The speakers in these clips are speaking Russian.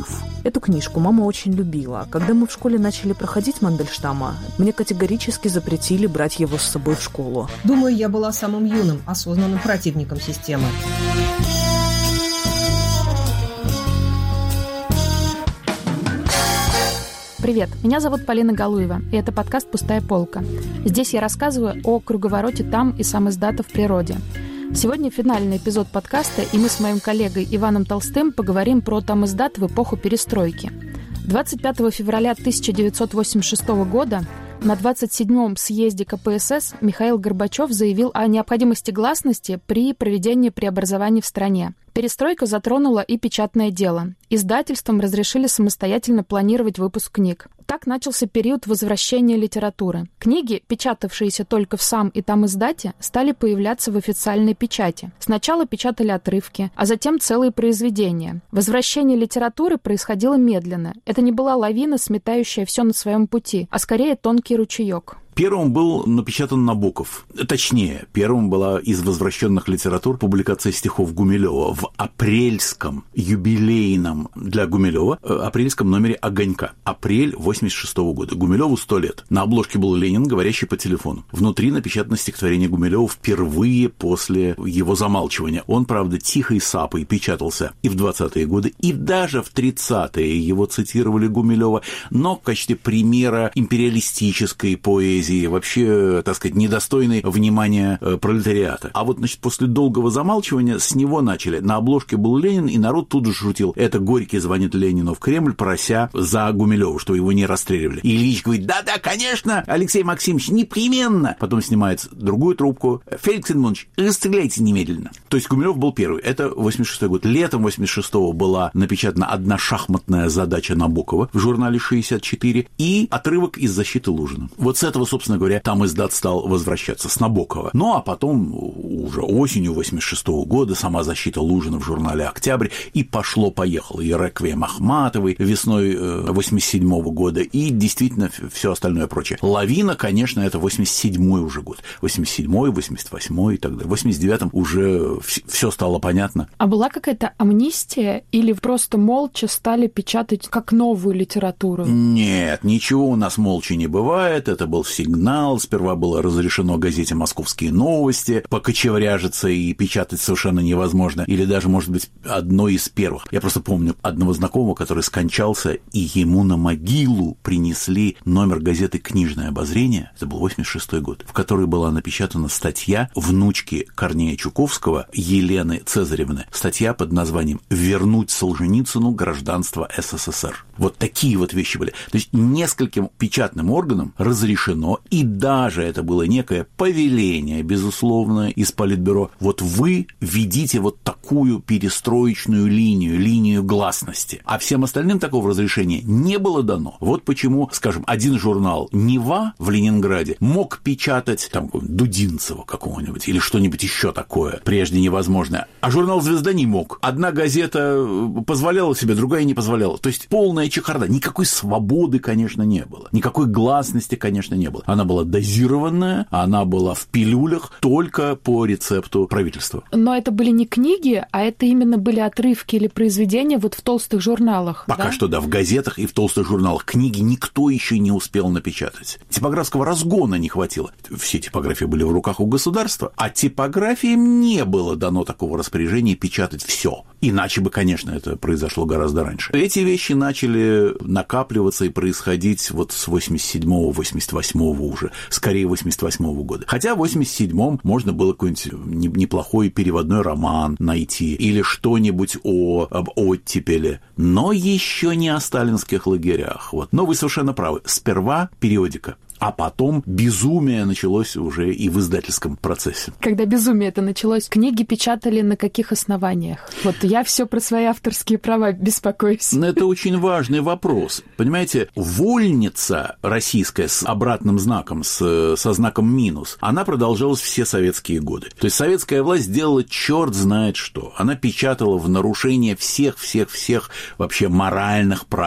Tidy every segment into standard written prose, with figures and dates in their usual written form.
Вульф. Эту книжку мама очень любила. Когда мы в школе начали проходить Мандельштама, мне категорически запретили брать его с собой в школу. Думаю, я была самым юным, осознанным противником системы. Привет, меня зовут Полина Галуева, и это подкаст «Пустая полка». Здесь я рассказываю о круговороте там и самиздата в природе. Сегодня финальный эпизод подкаста, и мы с моим коллегой Иваном Толстым поговорим про тамиздат в эпоху перестройки. 25 февраля 1986 года на 27-м съезде КПСС Михаил Горбачев заявил о необходимости гласности при проведении преобразований в стране. Перестройка затронула и печатное дело. Издательствам разрешили самостоятельно планировать выпуск книг. Так начался период возвращения литературы. Книги, печатавшиеся только в сам и тамиздате, стали появляться в официальной печати. Сначала печатали отрывки, а затем целые произведения. Возвращение литературы происходило медленно. Это не была лавина, сметающая все на своем пути, а скорее тонкий ручеек. Первым был напечатан Набоков. Точнее, первым была из возвращенных литератур публикация стихов Гумилева в апрельском юбилейном для Гумилева апрельском номере «Огонька». Апрель 86 года. Гумилеву 100 лет. На обложке был Ленин, говорящий по телефону. Внутри напечатано стихотворение Гумилева впервые после его замалчивания. Он, правда, тихой сапой печатался и в 20-е годы, и даже в 30-е его цитировали Гумилева, но в качестве примера империалистической поэзии, вообще, так сказать, недостойный внимания пролетариата. А вот, значит, после долгого замалчивания с него начали. На обложке был Ленин, и народ тут же шутил. Это Горький звонит Ленину в Кремль, прося за Гумилева, что его не расстреливали. И Ильич говорит: да-да, конечно, Алексей Максимович, непременно. Потом снимает другую трубку. Феликс Эдмундович, расстреляйте немедленно. То есть Гумилев был первый. Это 86-й год. Летом 86-го была напечатана одна шахматная задача Набокова в журнале «64» и отрывок из «Защиты Лужина». Вот с этого, собственно говоря, тамиздат стал возвращаться с Набокова. Ну, а потом, уже осенью 86-го года, сама «Защита Лужина» в журнале «Октябрь», и пошло-поехало. И «Реквием» Ахматовой весной 87-го года, и действительно все остальное прочее. Лавина, конечно, это 87-й уже год. 87-й, 88-й и так далее. В 89-м уже все стало понятно. А была какая-то амнистия или просто молча стали печатать как новую литературу? Нет, ничего у нас молча не бывает. Это был сигнал. Сперва было разрешено газете «Московские новости» покочевряжиться и печатать совершенно невозможно. Или даже, может быть, одной из первых. Я просто помню одного знакомого, который скончался, и ему на могилу принесли номер газеты «Книжное обозрение». Это был 86-й год, в которой была напечатана статья внучки Корнея Чуковского Елены Цезаревны. Статья под названием «Вернуть Солженицыну гражданство СССР». Вот такие вот вещи были. То есть нескольким печатным органам разрешено, и даже это было некое повеление, безусловно, из Политбюро. Вот вы ведите вот такую перестроечную линию гласности. А всем остальным такого разрешения не было дано. Вот почему, скажем, один журнал «Нева» в Ленинграде мог печатать там Дудинцева какого-нибудь или что-нибудь еще такое, прежде невозможное. А журнал «Звезда» не мог. Одна газета позволяла себе, другая не позволяла. То есть полная чехарда. Никакой свободы, конечно, не было. Никакой гласности, конечно, не было. Она была дозированная, она была в пилюлях только по рецепту правительства. Но это были не книги, а это именно были отрывки или произведения вот в толстых журналах. Пока что, да, в газетах и в толстых журналах. Книги никто еще не успел напечатать. Типографского разгона не хватило. Все типографии были в руках у государства, а типографиям не было дано такого распоряжения печатать все. Иначе бы, конечно, это произошло гораздо раньше. Эти вещи начали накапливаться и происходить вот с 87-го, 88-го уже, скорее 88-го года. Хотя в 87-м можно было какой-нибудь неплохой переводной роман найти или что-нибудь об оттепели, но еще не о сталинских лагерях. Вот. Но вы совершенно правы. Сперва периодика. А потом безумие началось уже и в издательском процессе. Когда безумие это началось, книги печатали на каких основаниях? Вот я все про свои авторские права беспокоюсь. Это очень важный вопрос. Понимаете, вольница российская с обратным знаком, со знаком минус, она продолжалась все советские годы. То есть советская власть сделала черт знает что. Она печатала в нарушение всех вообще моральных правил.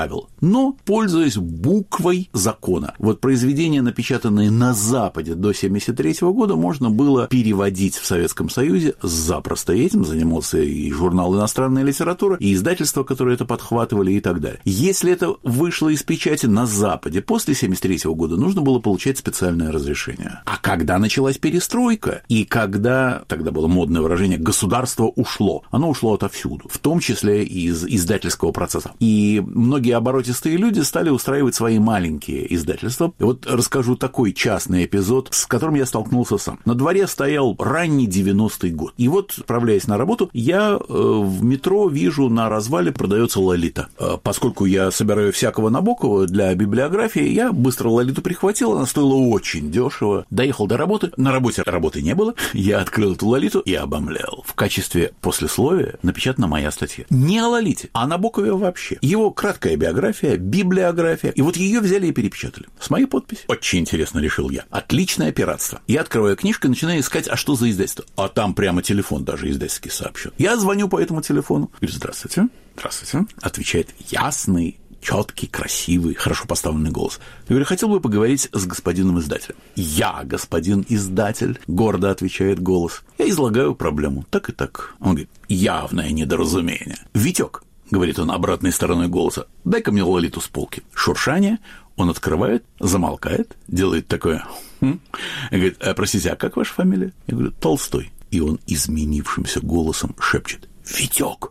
но пользуясь буквой закона. Вот произведения, напечатанные на Западе до 1973 года, можно было переводить в Советском Союзе запросто. Этим занимался и журнал «Иностранная литература», и издательства, которые это подхватывали, и так далее. Если это вышло из печати на Западе после 1973 года, нужно было получать специальное разрешение. А когда началась перестройка, и когда, тогда было модное выражение, государство ушло, оно ушло отовсюду, в том числе из издательского процесса. И многие оборотистые люди стали устраивать свои маленькие издательства. И вот расскажу такой частный эпизод, с которым я столкнулся сам. На дворе стоял ранний 90-й год. И вот, отправляясь на работу, я в метро вижу, на развале продается «Лолита». Поскольку я собираю всякого Набокова для библиографии, я быстро «Лолиту» прихватил, она стоила очень дешево. Доехал до работы, на работе работы не было, я открыл эту «Лолиту» и обомлел. В качестве послесловия напечатана моя статья. Не о «Лолите», а о Набокове вообще. Его краткая биография, библиография, и вот ее взяли и перепечатали. С моей подписью. Очень интересно, решил я. Отличное пиратство. Я открываю книжку и начинаю искать, а что за издательство. А там прямо телефон даже издательский сообщен. Я звоню по этому телефону. Говорю: здравствуйте. Здравствуйте. Отвечает ясный, четкий, красивый, хорошо поставленный голос. Я говорю: хотел бы поговорить с господином издателем. Я господин издатель, гордо отвечает голос. Я излагаю проблему. Так и так. Он говорит: явное недоразумение. Витек, говорит он обратной стороной голоса, дай-ка мне «Лолиту» с полки. Шуршание. Он открывает, замолкает, делает такое. И говорит: простите, а как ваша фамилия? Я говорю: Толстой. И он изменившимся голосом шепчет: Витек,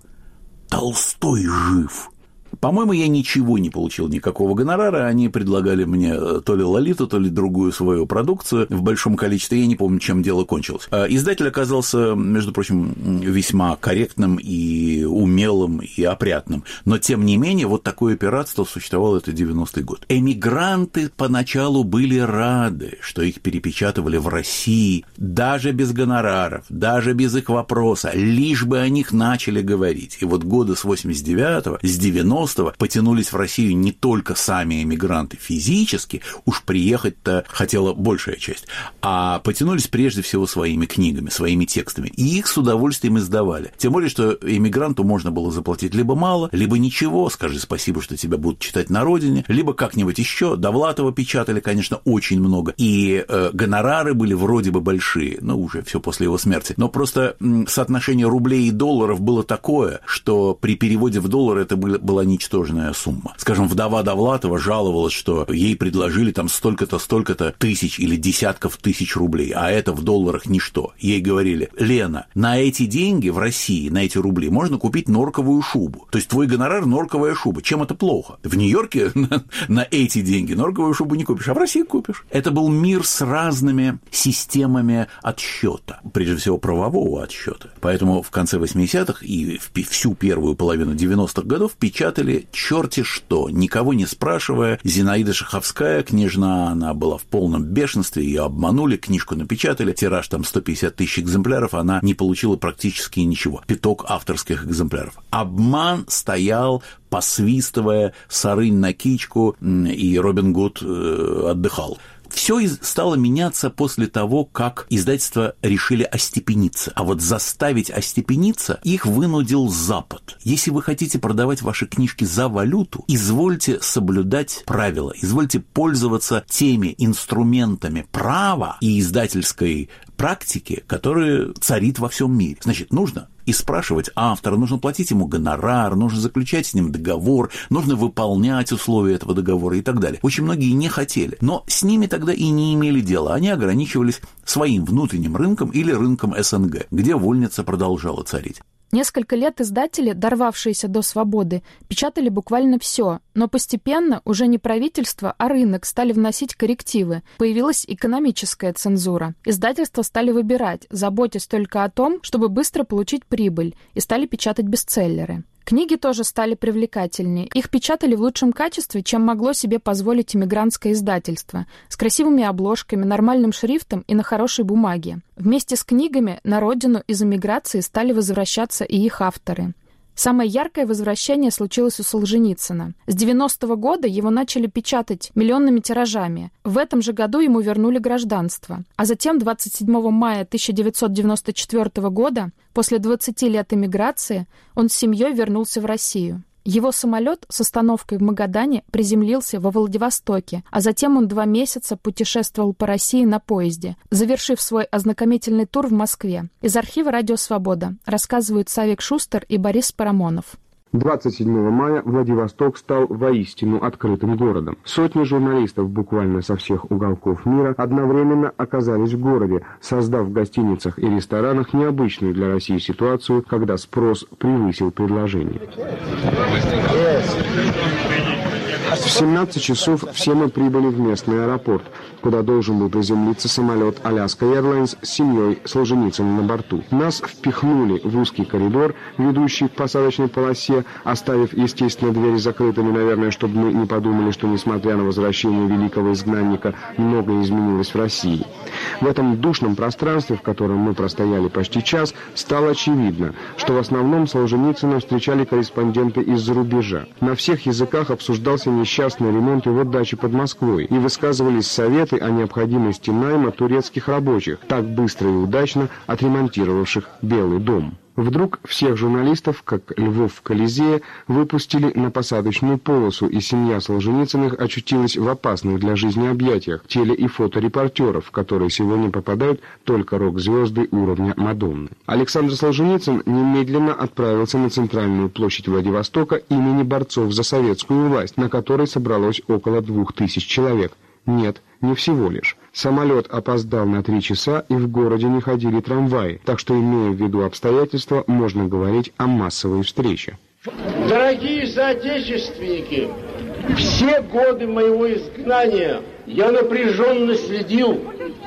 Толстой жив. По-моему, я ничего не получил, никакого гонорара. Они предлагали мне то ли «Лолиту», то ли другую свою продукцию в большом количестве. Я не помню, чем дело кончилось. Издатель оказался, между прочим, весьма корректным и умелым, и опрятным. Но, тем не менее, вот такое пиратство существовало, это 90-й год. Эмигранты поначалу были рады, что их перепечатывали в России, даже без гонораров, даже без их вопроса, лишь бы о них начали говорить. И вот года с 89-го, с 90-го потянулись в Россию не только сами эмигранты физически, уж приехать-то хотела большая часть, а потянулись прежде всего своими книгами, своими текстами. И их с удовольствием издавали. Тем более, что эмигранту можно было заплатить либо мало, либо ничего, скажи спасибо, что тебя будут читать на родине, либо как-нибудь еще. Довлатова печатали, конечно, очень много. И гонорары были вроде бы большие, но уже все после его смерти. Но просто соотношение рублей и долларов было такое, что при переводе в доллары это была ничтожная сумма. Скажем, вдова Довлатова жаловалась, что ей предложили там столько-то тысяч или десятков тысяч рублей, а это в долларах ничто. Ей говорили: Лена, на эти деньги в России, на эти рубли можно купить норковую шубу. То есть твой гонорар — норковая шуба. Чем это плохо? В Нью-Йорке на эти деньги норковую шубу не купишь, а в России купишь. Это был мир с разными системами отсчета, прежде всего правового отсчета. Поэтому в конце 80-х и всю первую половину 90-х годов печатали черти что, никого не спрашивая. Зинаида Шаховская, княжна, она была в полном бешенстве, ее обманули, книжку напечатали, тираж там 150 тысяч экземпляров, она не получила практически ничего, пяток авторских экземпляров. Обман стоял, посвистывая, Сарынь на кичку, и Робин Гуд отдыхал. Все стало меняться после того, как издательства решили остепениться. А вот заставить остепениться их вынудил Запад. Если вы хотите продавать ваши книжки за валюту, извольте соблюдать правила, извольте пользоваться теми инструментами права и издательской практики, которые царит во всем мире. Значит, нужно и спрашивать автора, нужно платить ему гонорар, нужно заключать с ним договор, нужно выполнять условия этого договора и так далее. Очень многие не хотели, но с ними тогда и не имели дела. Они ограничивались своим внутренним рынком или рынком СНГ, где вольница продолжала царить. Несколько лет издатели, дорвавшиеся до свободы, печатали буквально все, но постепенно уже не правительство, а рынок стали вносить коррективы. Появилась экономическая цензура. Издательства стали выбирать, заботясь только о том, чтобы быстро получить прибыль, и стали печатать бестселлеры. Книги тоже стали привлекательнее. Их печатали в лучшем качестве, чем могло себе позволить иммигрантское издательство, с красивыми обложками, нормальным шрифтом и на хорошей бумаге. Вместе с книгами на родину из эмиграции стали возвращаться и их авторы. Самое яркое возвращение случилось у Солженицына. С 90-го года его начали печатать миллионными тиражами. В этом же году ему вернули гражданство. А затем, 27 мая 1994 года, после 20 лет эмиграции, он с семьей вернулся в Россию. Его самолет с остановкой в Магадане приземлился во Владивостоке, а затем он 2 месяца путешествовал по России на поезде, завершив свой ознакомительный тур в Москве. Из архива «Радио Свобода» рассказывают Савик Шустер и Борис Парамонов. 27 мая Владивосток стал воистину открытым городом. Сотни журналистов буквально со всех уголков мира одновременно оказались в городе, создав в гостиницах и ресторанах необычную для России ситуацию, когда спрос превысил предложение. В 17 часов все мы прибыли в местный аэропорт, куда должен был приземлиться самолет Alaska Airlines с семьей Солженицына на борту. Нас впихнули в узкий коридор, ведущий к посадочной полосе, оставив, естественно, двери закрытыми, наверное, чтобы мы не подумали, что, несмотря на возвращение великого изгнанника, многое изменилось в России. В этом душном пространстве, в котором мы простояли почти час, стало очевидно, что в основном Солженицына встречали корреспонденты из-за рубежа. На всех языках обсуждался несчастный ремонт его дачи под Москвой, и высказывались советы о необходимости найма турецких рабочих, так быстро и удачно отремонтировавших Белый дом. Вдруг всех журналистов, как львов в Колизее, выпустили на посадочную полосу, и семья Солженицыных очутилась в опасных для жизни объятиях теле- и фоторепортеров, в которые сегодня попадают только рок-звезды уровня Мадонны. Александр Солженицын немедленно отправился на центральную площадь Владивостока имени борцов за советскую власть, на которой собралось около 2000 человек. Нет, не всего лишь. Самолет опоздал на 3 часа, и в городе не ходили трамваи, так что, имея в виду обстоятельства, можно говорить о массовой встрече. Дорогие соотечественники, все годы моего изгнания я напряженно следил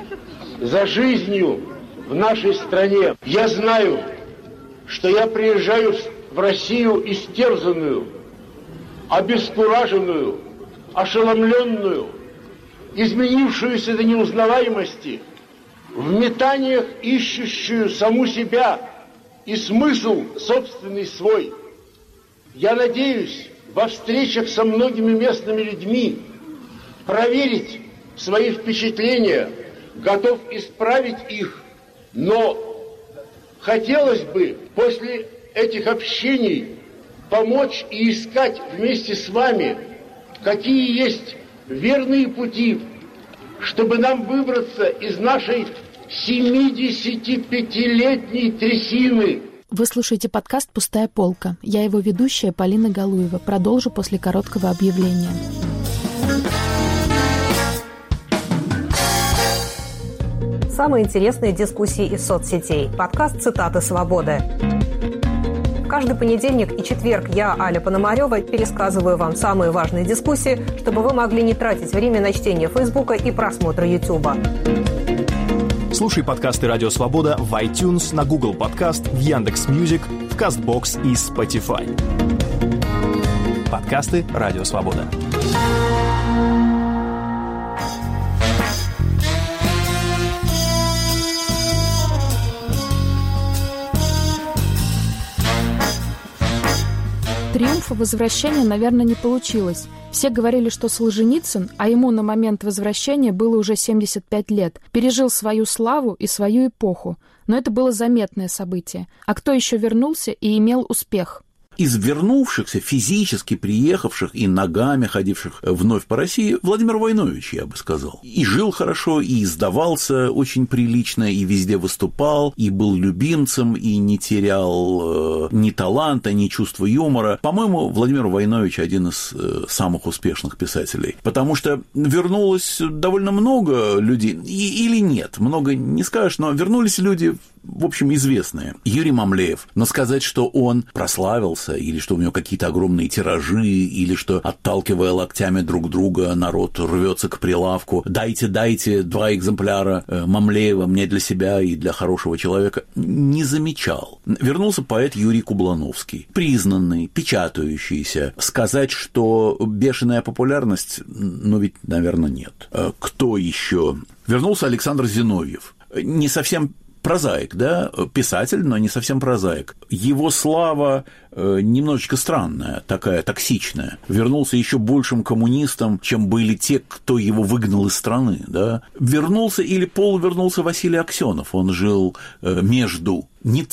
за жизнью в нашей стране. Я знаю, что я приезжаю в Россию истерзанную, обескураженную, ошеломленную, изменившуюся до неузнаваемости, в метаниях ищущую саму себя и смысл собственный свой. Я надеюсь во встречах со многими местными людьми проверить свои впечатления, готов исправить их, но хотелось бы после этих общений помочь и искать вместе с вами, какие есть верные пути, чтобы нам выбраться из нашей 75-летней трясины. Вы слушаете подкаст «Пустая полка». Я его ведущая Полина Галуева. Продолжу после короткого объявления. Самые интересные дискуссии из соцсетей. Подкаст «Цитаты свободы». Каждый понедельник и четверг я, Аля Пономарёва, пересказываю вам самые важные дискуссии, чтобы вы могли не тратить время на чтение Фейсбука и просмотра Ютуба. Слушай подкасты «Радио Свобода» в iTunes, на Google Подкаст, в Яндекс.Мьюзик, в Castbox и Spotify. Подкасты «Радио Свобода». Триумфа возвращения, наверное, не получилось. Все говорили, что Солженицын, а ему на момент возвращения было уже 75 лет, пережил свою славу и свою эпоху. Но это было заметное событие. А кто еще вернулся и имел успех? Из вернувшихся, физически приехавших и ногами ходивших вновь по России, Владимир Войнович, я бы сказал. И жил хорошо, и издавался очень прилично, и везде выступал, и был любимцем, и не терял ни таланта, ни чувства юмора. По-моему, Владимир Войнович один из самых успешных писателей. Потому что вернулось довольно много людей, или нет, много не скажешь, но вернулись люди, в общем, известные. Юрий Мамлеев. Но сказать, что он прославился, или что у него какие-то огромные тиражи, или что, отталкивая локтями друг друга, народ рвется к прилавку. Дайте 2 экземпляра Мамлеева мне для себя и для хорошего человека. Не замечал. Вернулся поэт Юрий Кублановский. Признанный, печатающийся. Сказать, что бешеная популярность, ну ведь, наверное, нет. Кто еще? Вернулся Александр Зиновьев. Не совсем прозаик, да, писатель, но не совсем прозаик. Его слава немножечко странная, такая токсичная. Вернулся еще большим коммунистом, чем были те, кто его выгнал из страны, да. Вернулся или полувернулся Василий Аксенов. Он жил между Ниццей,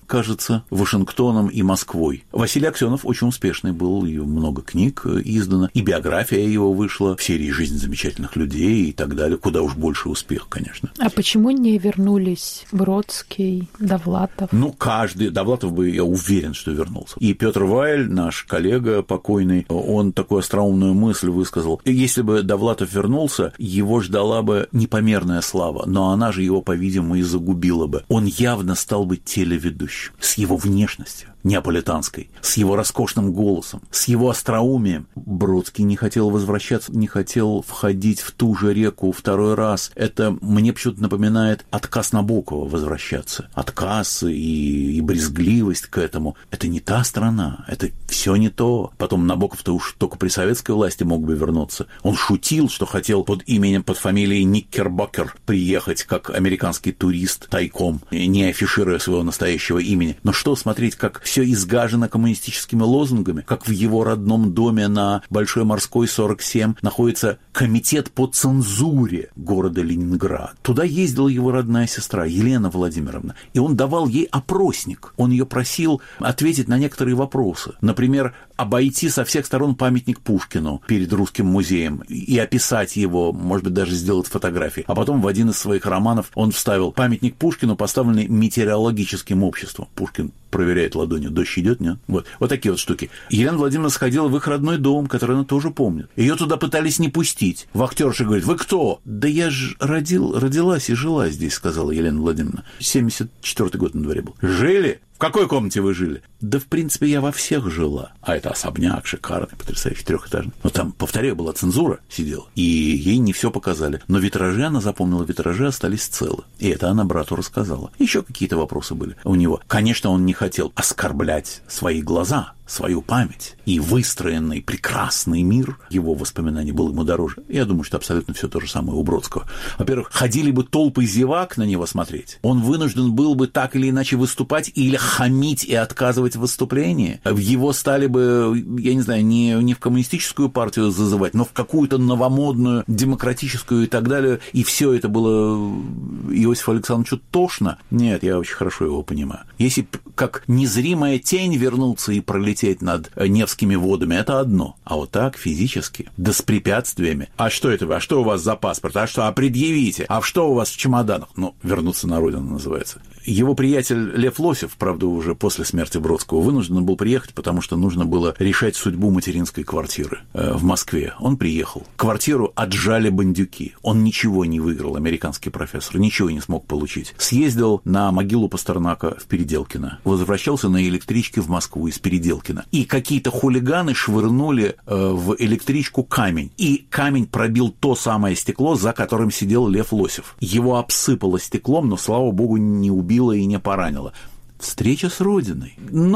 кажется, Вашингтоном и Москвой. Василий Аксенов очень успешный был, и много книг издано, и биография его вышла в серии «Жизнь замечательных людей» и так далее. Куда уж больше успех, конечно. А почему не вернулись Бродский, Довлатов? Каждый... Довлатов бы, я уверен, что вернулся. И Петр Вайль, наш коллега покойный, он такую остроумную мысль высказал. Если бы Довлатов вернулся, его ждала бы непомерная слава, но она же его, по-видимому, и загубила бы. Он явно стал бы телеведущим. С его внешностью неаполитанской, с его роскошным голосом, с его остроумием. Бродский не хотел возвращаться, не хотел входить в ту же реку второй раз. Это мне почему-то напоминает отказ Набокова возвращаться. Отказ и брезгливость к этому. Это не та страна, это все не то. Потом Набоков-то уж только при советской власти мог бы вернуться. Он шутил, что хотел под фамилией Никкербокер приехать как американский турист тайком, не афишируя своего настоящего имени. Но что смотреть, как все изгажено коммунистическими лозунгами, как в его родном доме на Большой Морской, 47, находится комитет по цензуре города Ленинград. Туда ездила его родная сестра Елена Владимировна, и он давал ей опросник. Он ее просил ответить на некоторые вопросы. Например, обойти со всех сторон памятник Пушкину перед Русским музеем и описать его, может быть, даже сделать фотографии. А потом в один из своих романов он вставил памятник Пушкину, поставленный метеорологическим обществом. Пушкин проверяет ладонью, дождь идет, нет? Вот такие вот штуки. Елена Владимировна сходила в их родной дом, который она тоже помнит. Ее туда пытались не пустить. Вахтерша говорит: вы кто? Да я же родилась и жила здесь, сказала Елена Владимировна. 74-й год на дворе был. Жили? В какой комнате вы жили? Да, в принципе, я во всех жила. А это особняк шикарный, потрясающий, трехэтажный. Но там, повторяю, была цензура, сидела, и ей не все показали. Но витражи она запомнила, витражи остались целы. И это она брату рассказала. Еще какие-то вопросы были у него. Конечно, он не хотел оскорблять свои глаза, свою память, и выстроенный прекрасный мир, его воспоминаний был ему дороже. Я думаю, что абсолютно все то же самое у Бродского. Во-первых, ходили бы толпы зевак на него смотреть. Он вынужден был бы так или иначе выступать или хамить и отказывать в выступлении. Его стали бы, я не знаю, не в коммунистическую партию зазывать, но в какую-то новомодную, демократическую и так далее. И все это было Иосифу Александровичу тошно. Нет, я очень хорошо его понимаю. Если как незримая тень вернуться и пролететь над Невскими водами, это одно. А вот так, физически, да с препятствиями. А что это вы? А что у вас за паспорт? А что? А предъявите? А что у вас в чемоданах? Вернуться на родину называется. Его приятель Лев Лосев, правда, уже после смерти Бродского, вынужден был приехать, потому что нужно было решать судьбу материнской квартиры в Москве. Он приехал. Квартиру отжали бандюки. Он ничего не выиграл, американский профессор, ничего не смог получить. Съездил на могилу Пастернака в Переделкино. Возвращался на электричке в Москву из Переделкина. И какие-то хулиганы швырнули в электричку камень. И камень пробил то самое стекло, за которым сидел Лев Лосев. Его обсыпало стеклом, но, слава богу, не убило и не поранило. Встреча с Родиной.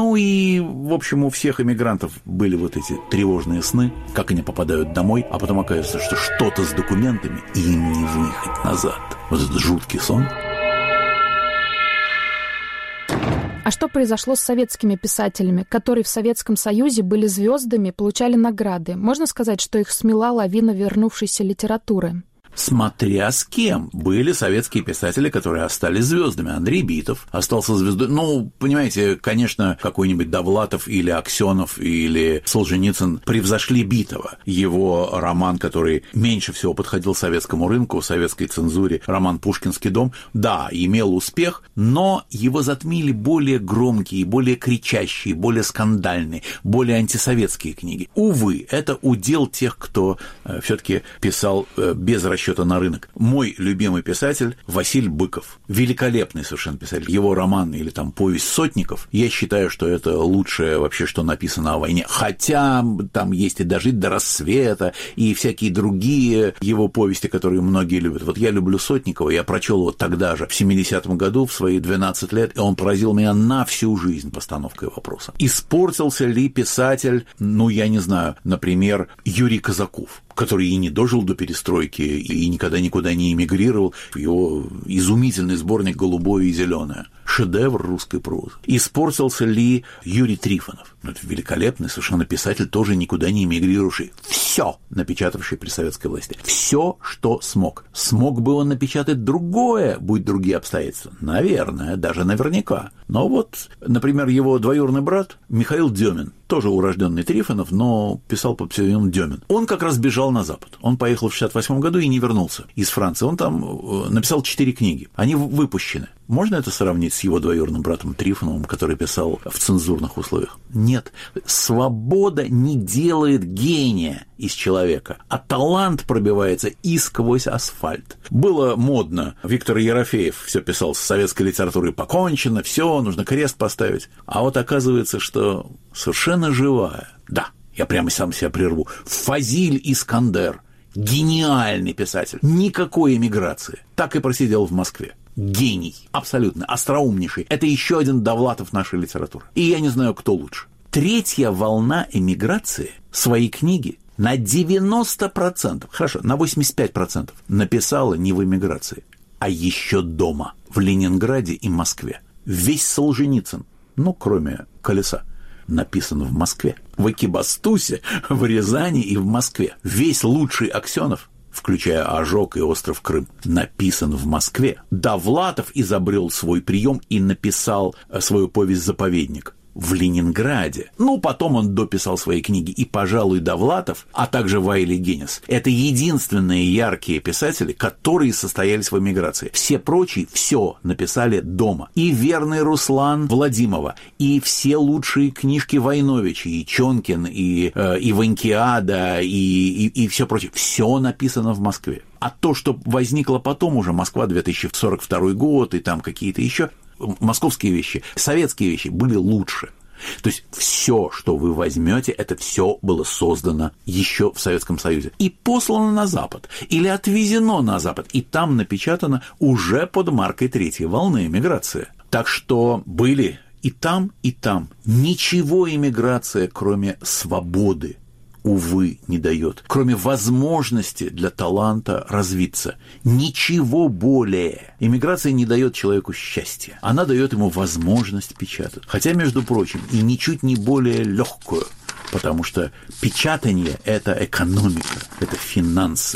И, в общем, у всех эмигрантов были вот эти тревожные сны, как они попадают домой, а потом оказывается, что что-то с документами, и им не выехать назад. Вот этот жуткий сон. А что произошло с советскими писателями, которые в Советском Союзе были звездами, получали награды? Можно сказать, что их смела лавина вернувшейся литературы? Смотря с кем. Были советские писатели, которые остались звездами. Андрей Битов остался звездой. Понимаете, конечно, какой-нибудь Довлатов или Аксенов или Солженицын превзошли Битова. Его роман, который меньше всего подходил советскому рынку, советской цензуре, роман «Пушкинский дом», да, имел успех, но его затмили более громкие, более кричащие, более скандальные, более антисоветские книги. Увы, это удел тех, кто все-таки писал без расчета на рынок. Мой любимый писатель Василий Быков. Великолепный совершенно писатель. Его роман или повесть «Сотников», я считаю, что это лучшее вообще, что написано о войне. Хотя там есть и «Дожить до рассвета», и всякие другие его повести, которые многие любят. Вот я люблю Сотникова, я прочел его тогда же, в 70-м году, в свои 12 лет, и он поразил меня на всю жизнь постановкой вопроса. Испортился ли писатель, я не знаю, например, Юрий Казаков, который и не дожил до перестройки, и никогда никуда не эмигрировал. Его изумительный сборник «Голубое и зеленое». Шедевр русской прозы. Испортился ли Юрий Трифонов? Это великолепный совершенно писатель, тоже никуда не эмигрировавший. Все напечатавший при советской власти. Все, что смог. Смог бы он напечатать другое, будь другие обстоятельства? Наверное, даже наверняка. Но вот, например, его двоюродный брат Михаил Демин, тоже урожденный Трифонов, но писал под псевдонимом Демин. Он как раз бежал на Запад. Он поехал в 1968 году и не вернулся из Франции. Он там написал 4 книги. Они выпущены. Можно это сравнить с его двоюродным братом Трифоновым, который писал в цензурных условиях? Нет. Свобода не делает гения из человека, а талант пробивается и сквозь асфальт. Было модно. Виктор Ерофеев все писал: с советской литературой покончено, все, нужно крест поставить. А вот оказывается, что совершенно живая, да, я прямо сам себя прерву, Фазиль Искандер, гениальный писатель, никакой эмиграции, так и просидел в Москве. Гений, абсолютно, остроумнейший. Это еще один Довлатов нашей литературы. И я не знаю, кто лучше. Третья волна эмиграции свои книги на 90%, хорошо, на 85% написала не в эмиграции, а еще дома, в Ленинграде и Москве. Весь Солженицын, ну, кроме «Колеса», написан в Москве. В Экибастузе, в Рязани и в Москве. Весь лучший Аксенов, включая «Ожог» и «Остров Крым», написан в Москве. Довлатов изобрел свой прием и написал свою повесть «Заповедник» в Ленинграде. Ну, потом он дописал свои книги. И, пожалуй, Довлатов, а также Вайли Генис — это единственные яркие писатели, которые состоялись в эмиграции. Все прочие все написали дома. И «Верный Руслан» Владимова, и все лучшие книжки Войновича, и Чонкин, и Иванькиада, и все прочее. Все написано в Москве. А то, что возникло потом уже, Москва 2042 год, и там какие-то еще московские вещи, советские вещи были лучше. То есть все, что вы возьмете, это все было создано еще в Советском Союзе и послано на Запад или отвезено на Запад, и там напечатано уже под маркой третьей волны эмиграции. Так что были и там, и там. Ничего эмиграция, кроме свободы, увы, не дает, кроме возможности для таланта развиться. Ничего более. Эмиграция не дает человеку счастья. Она дает ему возможность печатать. Хотя, между прочим, и ничуть не более легкую, потому что печатание – это экономика, это финансы.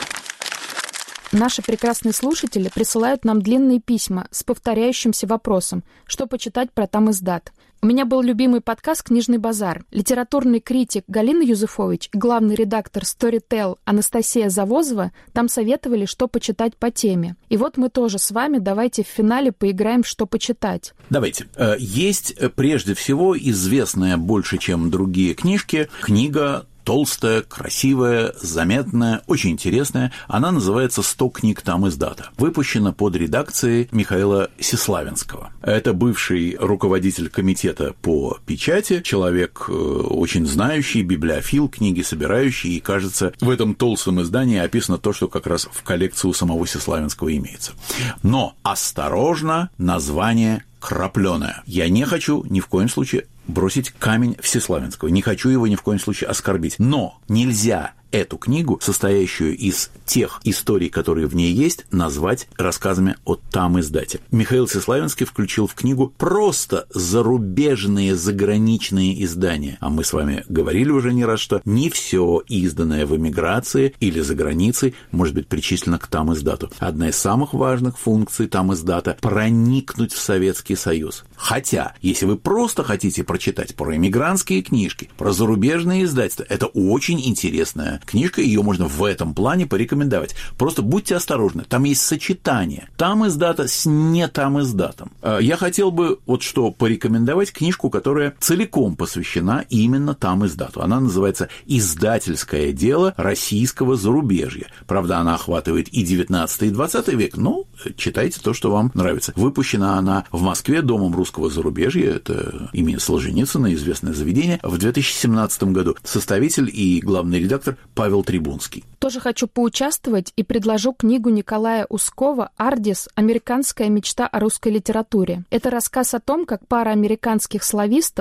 Наши прекрасные слушатели присылают нам длинные письма с повторяющимся вопросом, что почитать про тамиздат. У меня был любимый подкаст «Книжный базар». Литературный критик Галина Юзефович и главный редактор Storytel Анастасия Завозова там советовали, что почитать по теме. И вот мы тоже с вами давайте в финале поиграем в «Что почитать». Давайте. Есть прежде всего известная больше, чем другие книжки, книга толстая, красивая, заметная, очень интересная. Она называется «100 книг тамиздата». Выпущена под редакцией Михаила Сеславинского. Это бывший руководитель комитета по печати, человек очень знающий, библиофил, книги собирающий, и, кажется, в этом толстом издании описано то, что как раз в коллекции у самого Сеславинского имеется. Но осторожно, название «Краплёное». Я не хочу ни в коем случае бросить камень Всеславинского. Не хочу его ни в коем случае оскорбить. Но нельзя эту книгу, состоящую из тех историй, которые в ней есть, назвать рассказами о тамиздате. Михаил Сеславинский включил в книгу просто зарубежные, заграничные издания. А мы с вами говорили уже не раз, что не все изданное в эмиграции или за границей может быть причислено к тамиздату. Одна из самых важных функций тамиздата – проникнуть в Советский Союз. Хотя, если вы просто хотите прочитать про эмигрантские книжки, про зарубежные издательства, это очень интересная книжка, ее можно в этом плане порекомендовать. Просто будьте осторожны, там есть сочетание тамиздата с не тамиздатом. Я хотел бы вот что порекомендовать книжку, которая целиком посвящена именно тамиздату. Она называется «Издательское дело российского зарубежья». Правда, она охватывает и 19 и 20 век, но читайте то, что вам нравится. Выпущена она в Москве Домом русского зарубежья, это имени Солженицына, известное заведение, в 2017 году. Составитель и главный редактор Павел Трибунский. Тоже хочу поучаствовать и предложу книгу Николая Ускова «Ардис. Американская мечта о русской литературе». Это рассказ о том, как пара американских славистов,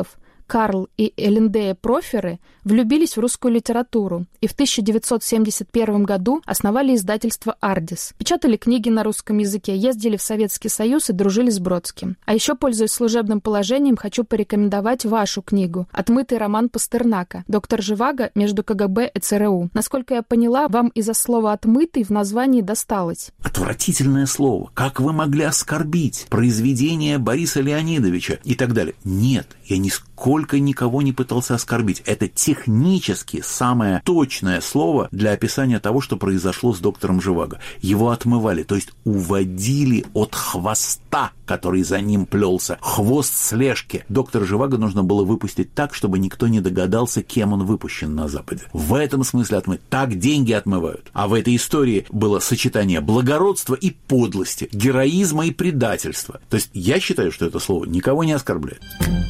Карл и Элендея Проферы влюбились в русскую литературу и в 1971 году основали издательство «Ардис». Печатали книги на русском языке, ездили в Советский Союз и дружили с Бродским. А еще, пользуясь служебным положением, хочу порекомендовать вашу книгу «Отмытый роман Пастернака. Доктор Живаго между КГБ и ЦРУ». Насколько я поняла, вам из-за слова «отмытый» в названии досталось. Отвратительное слово. Как вы могли оскорбить произведение Бориса Леонидовича и так далее? Нет, я нисколько никого не пытался оскорбить. Это технически самое точное слово для описания того, что произошло с доктором Живаго. Его отмывали, то есть уводили от хвоста, который за ним плелся. Хвост слежки. Доктора Живаго нужно было выпустить так, чтобы никто не догадался, кем он выпущен на Западе. В этом смысле отмыть. Так деньги отмывают. А в этой истории было сочетание благородства и подлости, героизма и предательства. То есть я считаю, что это слово никого не оскорбляет.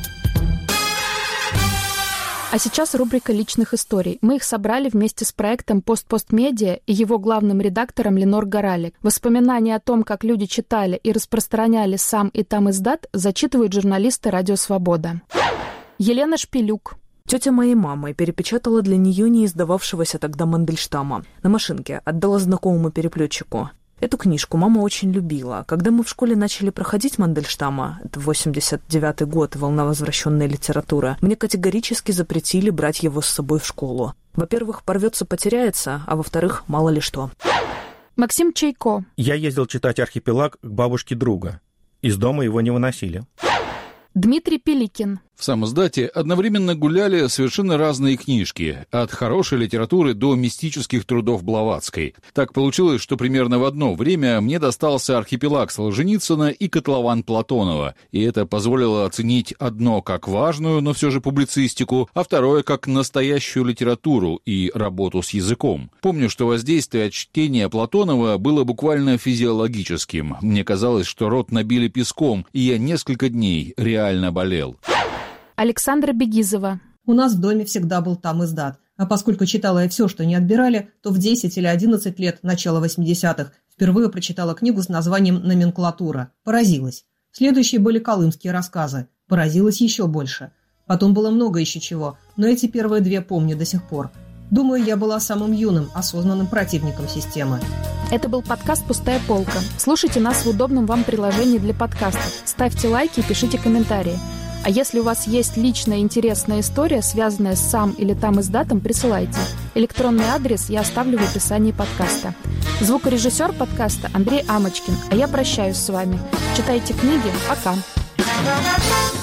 А сейчас рубрика личных историй. Мы их собрали вместе с проектом «Пост-Пост-Медиа» и его главным редактором Ленор Горалик. Воспоминания о том, как люди читали и распространяли сам и там издат, зачитывают журналисты «Радио Свобода». Елена Шпилюк. Тетя моей мамы перепечатала для нее не издававшегося тогда Мандельштама. На машинке отдала знакомому переплетчику. Эту книжку мама очень любила. Когда мы в школе начали проходить Мандельштама, это 89-й год, волна возвращенной литературы, мне категорически запретили брать его с собой в школу. Во-первых, порвется, потеряется, а во-вторых, мало ли что. Максим Чайко. Я ездил читать «Архипелаг» к бабушке друга. Из дома его не выносили. Дмитрий Пеликин. В самиздате одновременно гуляли совершенно разные книжки, от хорошей литературы до мистических трудов Блаватской. Так получилось, что примерно в одно время мне достался «Архипелаг» Солженицына и «Котлован» Платонова, и это позволило оценить одно как важную, но все же публицистику, а второе как настоящую литературу и работу с языком. Помню, что воздействие от чтения Платонова было буквально физиологическим. Мне казалось, что рот набили песком, и я несколько дней реально болел. Александра Бегизова. У нас в доме всегда был там издат. А поскольку читала я все, что не отбирали, то в 10 или 11 лет, начала 80-х, впервые прочитала книгу с названием «Номенклатура». Поразилась. Следующие были колымские рассказы. Поразилась еще больше. Потом было много еще чего, но эти первые две помню до сих пор. Думаю, я была самым юным, осознанным противником системы. Это был подкаст «Пустая полка». Слушайте нас в удобном вам приложении для подкастов. Ставьте лайки и пишите комментарии. А если у вас есть личная интересная история, связанная с сам или там издатом, присылайте. Электронный адрес я оставлю в описании подкаста. Звукорежиссер подкаста Андрей Амочкин. А я прощаюсь с вами. Читайте книги. Пока.